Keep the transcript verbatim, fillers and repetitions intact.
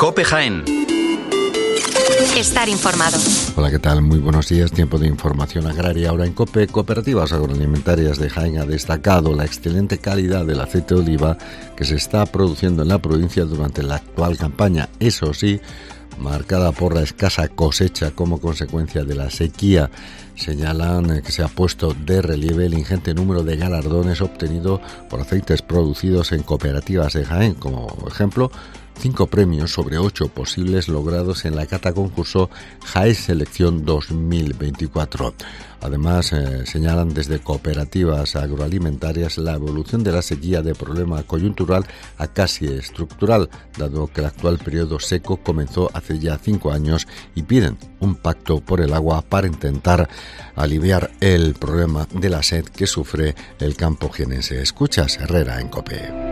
COPE Jaén. Estar informado. Hola, ¿qué tal? Muy buenos días. Tiempo de información agraria. Ahora en COPE. Cooperativas Agroalimentarias de Jaén ha destacado la excelente calidad del aceite de oliva que se está produciendo en la provincia durante la actual campaña. Eso sí, marcada por la escasa cosecha como consecuencia de la sequía. Señalan que se ha puesto de relieve el ingente número de galardones obtenidos por aceites producidos en cooperativas de Jaén, como ejemplo, cinco premios sobre ocho posibles logrados en la cata concurso Jaén Selección dos mil veinticuatro. Además, eh, señalan desde cooperativas agroalimentarias la evolución de la sequía de problema coyuntural a casi estructural, dado que el actual periodo seco comenzó hace ya cinco años y piden un pacto por el agua para intentar aliviar el problema de la sed que sufre el campo jienense. Escuchas Herrera en COPE.